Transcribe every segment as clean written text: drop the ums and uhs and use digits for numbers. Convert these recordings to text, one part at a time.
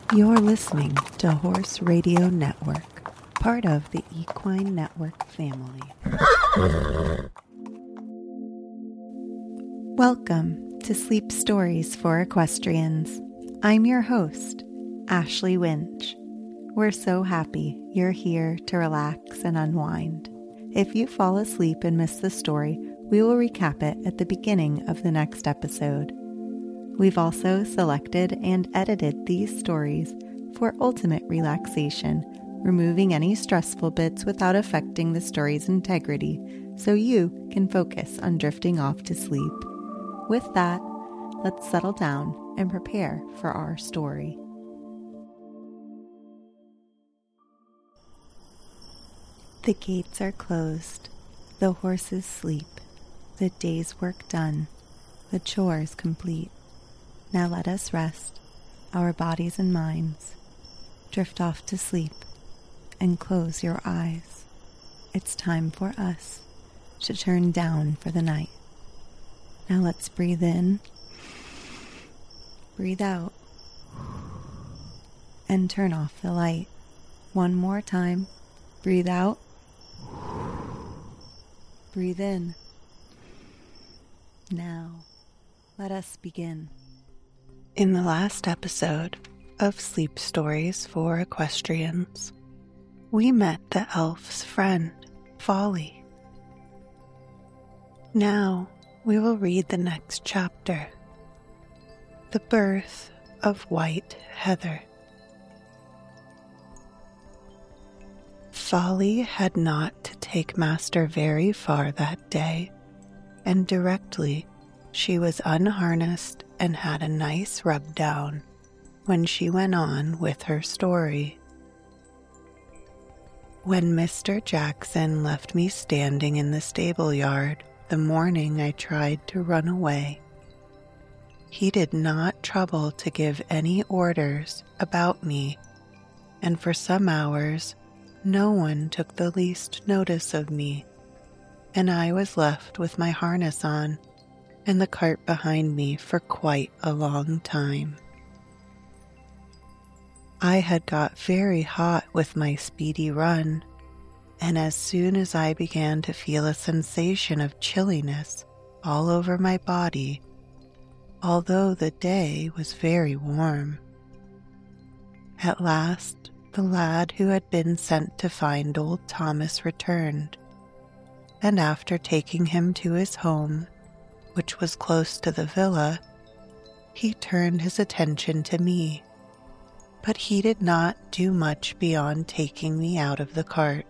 You're listening to Horse Radio Network, part of the Equine Network family. Welcome to Sleep Stories for Equestrians. I'm your host, Ashley Winch. We're so happy you're here to relax and unwind. If you fall asleep and miss the story, we will recap it at the beginning of the next episode. We've also selected and edited these stories for ultimate relaxation, removing any stressful bits without affecting the story's integrity, so you can focus on drifting off to sleep. With that, let's settle down and prepare for our story. The gates are closed, the horses sleep, the day's work done, the chores complete. Now let us rest, our bodies and minds. Drift off to sleep and close your eyes. It's time for us to turn down for the night. Now let's breathe in, breathe out, and turn off the light. One more time. Breathe out, breathe in. Now, let us begin. In the last episode of Sleep Stories for Equestrians, we met the elf's friend, Folly. Now we will read the next chapter, The Birth of White Heather. Folly had not to take Master very far that day, and directly she was unharnessed and had a nice rub down when she went on with her story. When Mr. Jackson left me standing in the stable yard the morning I tried to run away, he did not trouble to give any orders about me, and for some hours no one took the least notice of me, and I was left with my harness on and the cart behind me for quite a long time. I had got very hot with my speedy run, and as soon as I began to feel a sensation of chilliness all over my body, although the day was very warm, at last the lad who had been sent to find old Thomas returned, and after taking him to his home, which was close to the villa, he turned his attention to me, but he did not do much beyond taking me out of the cart.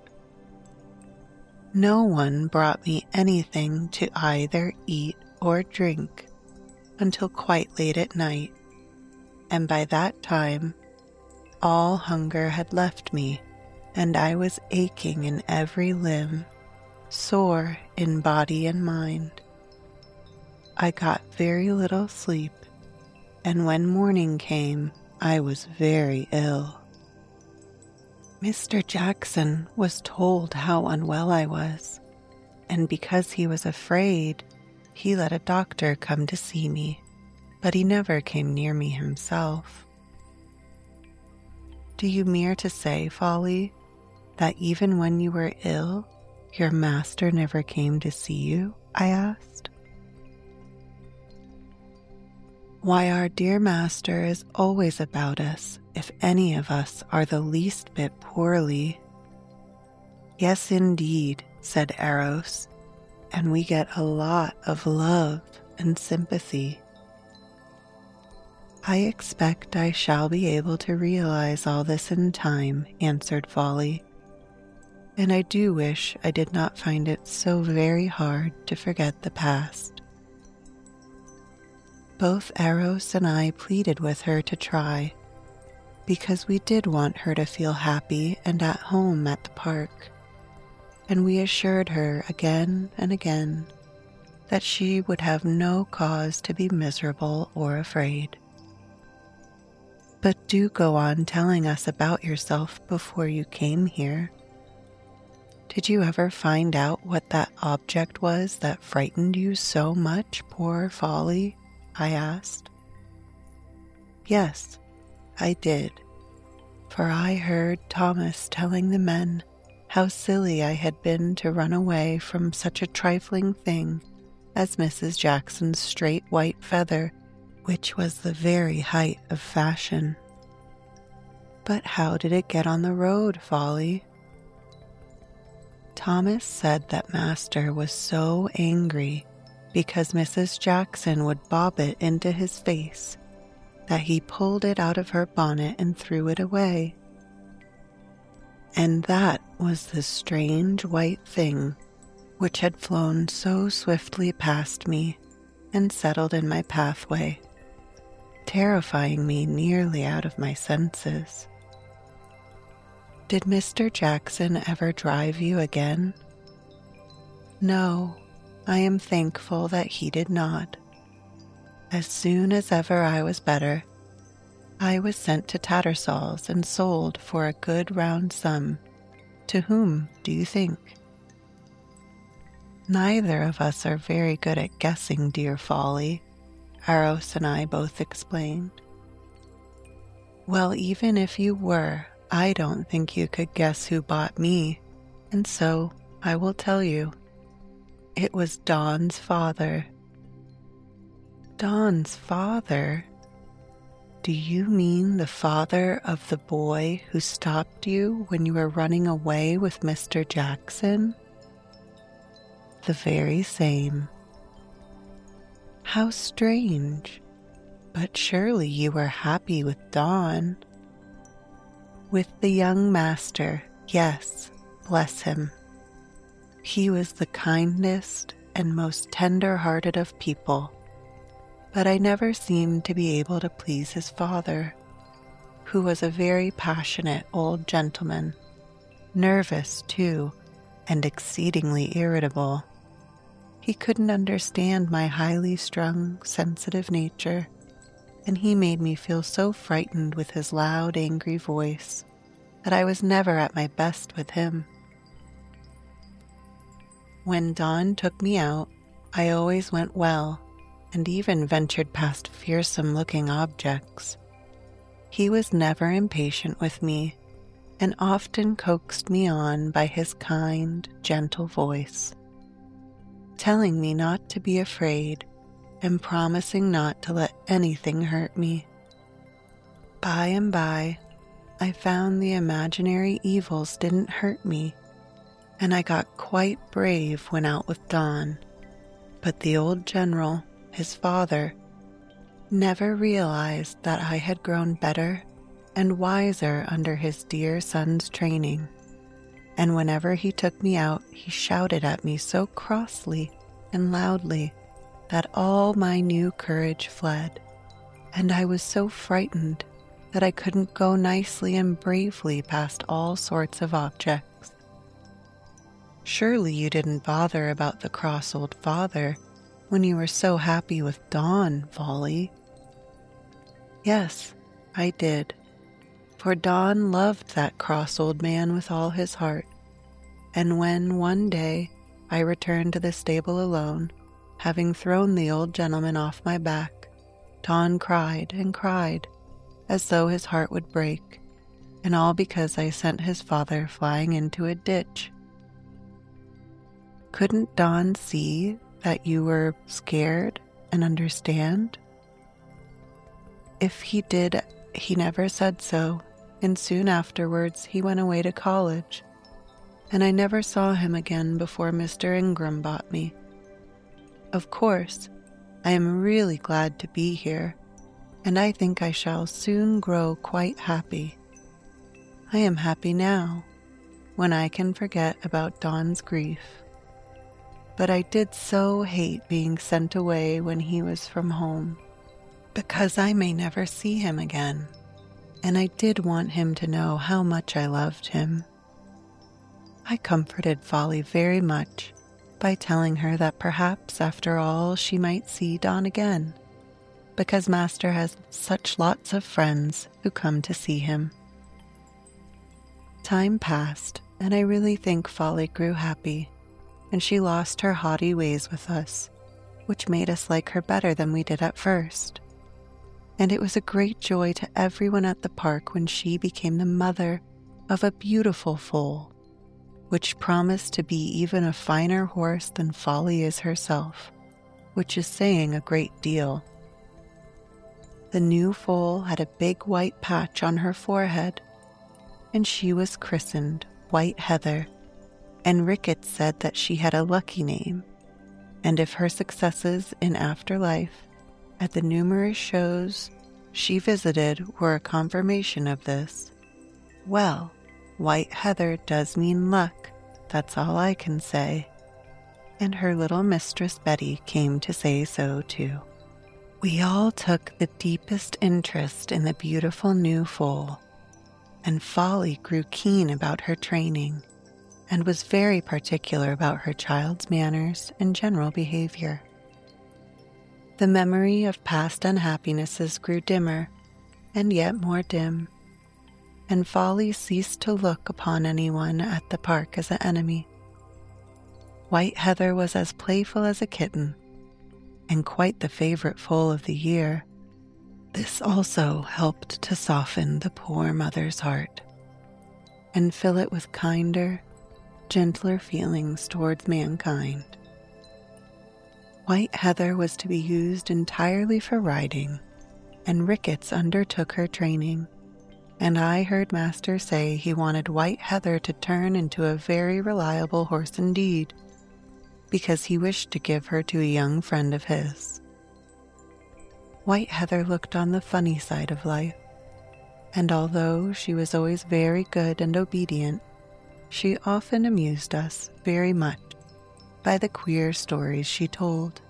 No one brought me anything to either eat or drink until quite late at night, and by that time all hunger had left me, and I was aching in every limb, sore in body and mind. I got very little sleep, and when morning came, I was very ill. Mr. Jackson was told how unwell I was, and because he was afraid, he let a doctor come to see me, but he never came near me himself. Do you mean to say, Folly, that even when you were ill, your master never came to see you? I asked. Why, our dear master is always about us if any of us are the least bit poorly. Yes, indeed, said Eros, and we get a lot of love and sympathy. I expect I shall be able to realize all this in time, answered Folly, and I do wish I did not find it so very hard to forget the past. Both Eros and I pleaded with her to try, because we did want her to feel happy and at home at the park, and we assured her again and again that she would have no cause to be miserable or afraid. But do go on telling us about yourself before you came here. Did you ever find out what that object was that frightened you so much, poor Folly? I asked. Yes, I did, for I heard Thomas telling the men how silly I had been to run away from such a trifling thing as Mrs. Jackson's straight white feather, which was the very height of fashion. But how did it get on the road, Folly? Thomas said that Master was so angry because Mrs. Jackson would bob it into his face that he pulled it out of her bonnet and threw it away. And that was the strange white thing which had flown so swiftly past me and settled in my pathway, terrifying me nearly out of my senses. Did Mr. Jackson ever drive you again? No, I am thankful that he did not. As soon as ever I was better, I was sent to Tattersall's and sold for a good round sum. To whom, do you think? Neither of us are very good at guessing, dear Folly, Aros and I both explained. Well, even if you were, I don't think you could guess who bought me, and so I will tell you. It was Don's father. Don's father? Do you mean the father of the boy who stopped you when you were running away with Mr. Jackson? The very same. How strange. But surely you were happy with Don. With the young master, yes, bless him. He was the kindest and most tender-hearted of people, but I never seemed to be able to please his father, who was a very passionate old gentleman, nervous too, and exceedingly irritable. He couldn't understand my highly strung, sensitive nature, and he made me feel so frightened with his loud, angry voice that I was never at my best with him. When Don took me out, I always went well, and even ventured past fearsome-looking objects. He was never impatient with me, and often coaxed me on by his kind, gentle voice, telling me not to be afraid and promising not to let anything hurt me. By and by, I found the imaginary evils didn't hurt me, and I got quite brave when out with Don. But the old general, his father, never realized that I had grown better and wiser under his dear son's training, and whenever he took me out, he shouted at me so crossly and loudly that all my new courage fled, and I was so frightened that I couldn't go nicely and bravely past all sorts of objects. Surely you didn't bother about the cross old father when you were so happy with Don, Folly? Yes, I did, for Don loved that cross old man with all his heart, and when one day I returned to the stable alone, having thrown the old gentleman off my back, Don cried and cried, as though his heart would break, and all because I sent his father flying into a ditch. Couldn't Don see that you were scared and understand? If he did, he never said so, and soon afterwards he went away to college, and I never saw him again before Mr. Ingram bought me. Of course, I am really glad to be here, and I think I shall soon grow quite happy. I am happy now, when I can forget about Don's grief. But I did so hate being sent away when he was from home, because I may never see him again, and I did want him to know how much I loved him. I comforted Folly very much by telling her that perhaps after all she might see Don again, because Master has such lots of friends who come to see him. Time passed, and I really think Folly grew happy, and she lost her haughty ways with us, which made us like her better than we did at first. and it was a great joy to everyone at the park when she became the mother of a beautiful foal, which promised to be even a finer horse than Folly is herself, which is saying a great deal. The new foal had a big white patch on her forehead, and she was christened White Heather, and Ricketts said that she had a lucky name, and if her successes in afterlife at the numerous shows she visited were a confirmation of this, well, White Heather does mean luck, that's all I can say. And her little mistress Betty came to say so too. We all took the deepest interest in the beautiful new foal, and Folly grew keen about her training and was very particular about her child's manners and general behavior. The memory of past unhappinesses grew dimmer and yet more dim, and Folly ceased to look upon anyone at the park as an enemy. White Heather was as playful as a kitten, and quite the favorite foal of the year. This also helped to soften the poor mother's heart and fill it with kinder, gentler feelings towards mankind. White Heather was to be used entirely for riding, and Ricketts undertook her training, and I heard Master say he wanted White Heather to turn into a very reliable horse indeed, because he wished to give her to a young friend of his. White Heather looked on the funny side of life, and although she was always very good and obedient, she often amused us very much by the queer stories she told.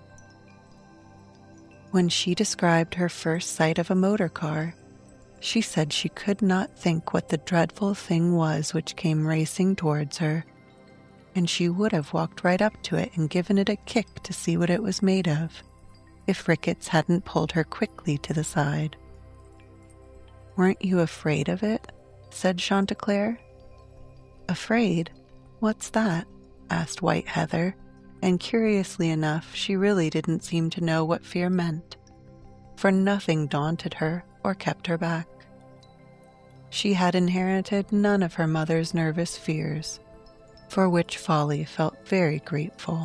When she described her first sight of a motor car, she said she could not think what the dreadful thing was which came racing towards her, and she would have walked right up to it and given it a kick to see what it was made of, if Ricketts hadn't pulled her quickly to the side. "Weren't you afraid of it?" said Chanticleer. "Afraid? What's that?" asked White Heather, and curiously enough she really didn't seem to know what fear meant, for nothing daunted her or kept her back. She had inherited none of her mother's nervous fears, for which Folly felt very grateful.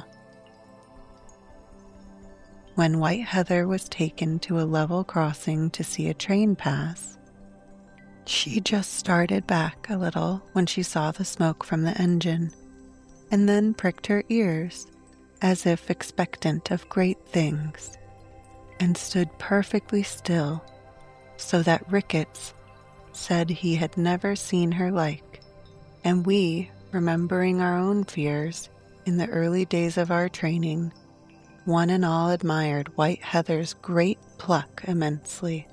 When White Heather was taken to a level crossing to see a train pass, she just started back a little when she saw the smoke from the engine, and then pricked her ears as if expectant of great things, and stood perfectly still, so that Ricketts said he had never seen her like, and we, remembering our own fears in the early days of our training, one and all admired White Heather's great pluck immensely.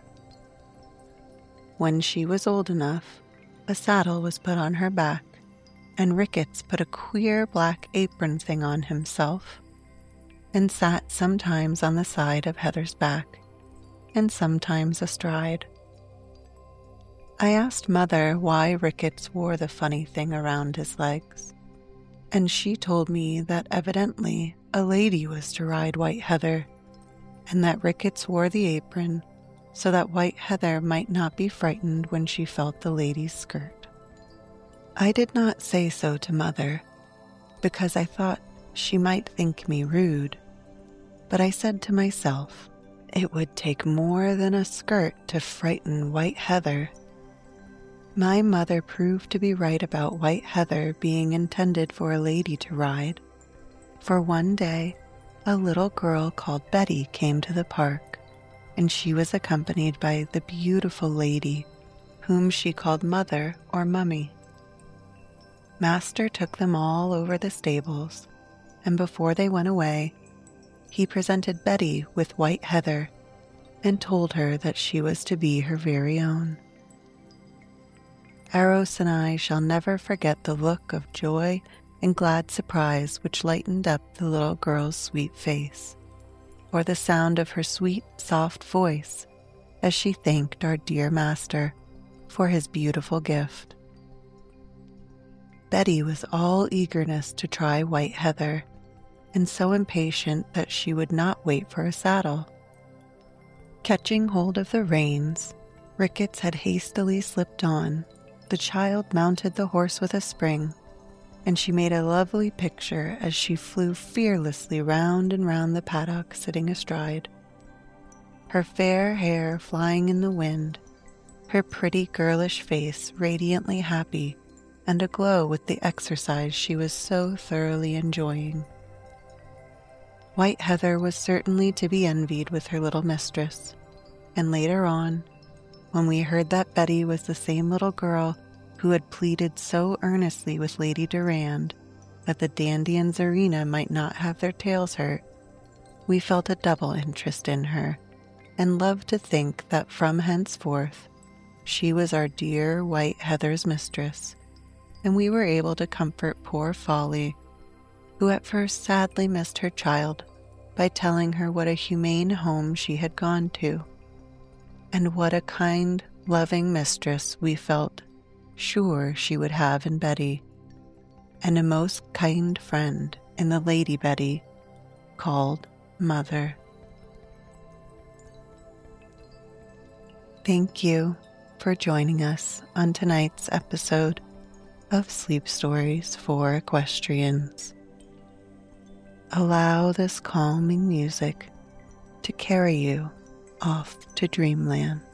When she was old enough, a saddle was put on her back, and Ricketts put a queer black apron thing on himself, and sat sometimes on the side of Heather's back, and sometimes astride. I asked Mother why Ricketts wore the funny thing around his legs, and she told me that evidently a lady was to ride White Heather, and that Ricketts wore the apron so that White Heather might not be frightened when she felt the lady's skirt. I did not say so to Mother, because I thought she might think me rude, but I said to myself, it would take more than a skirt to frighten White Heather. My mother proved to be right about White Heather being intended for a lady to ride, for one day a little girl called Betty came to the park, and she was accompanied by the beautiful lady, whom she called Mother or Mummy. Master took them all over the stables, and before they went away, he presented Betty with White Heather and told her that she was to be her very own. Eros and I shall never forget the look of joy and glad surprise which lightened up the little girl's sweet face, or the sound of her sweet, soft voice as she thanked our dear master for his beautiful gift. Betty was all eagerness to try White Heather, and so impatient that she would not wait for a saddle. Catching hold of the reins Ricketts had hastily slipped on, the child mounted the horse with a spring, and she made a lovely picture as she flew fearlessly round and round the paddock sitting astride. Her fair hair flying in the wind, her pretty girlish face radiantly happy and aglow with the exercise she was so thoroughly enjoying. White Heather was certainly to be envied with her little mistress, and later on, when we heard that Betty was the same little girl who had pleaded so earnestly with Lady Durand that the Dandy and Zarina might not have their tails hurt, we felt a double interest in her, and loved to think that from henceforth she was our dear White Heather's mistress, and we were able to comfort poor Folly, who at first sadly missed her child, by telling her what a humane home she had gone to, and what a kind, loving mistress we felt sure she would have in Betty, and a most kind friend in the Lady Betty, called Mother. Thank you for joining us on tonight's episode of Sleep Stories for Equestrians. Allow this calming music to carry you off to dreamland.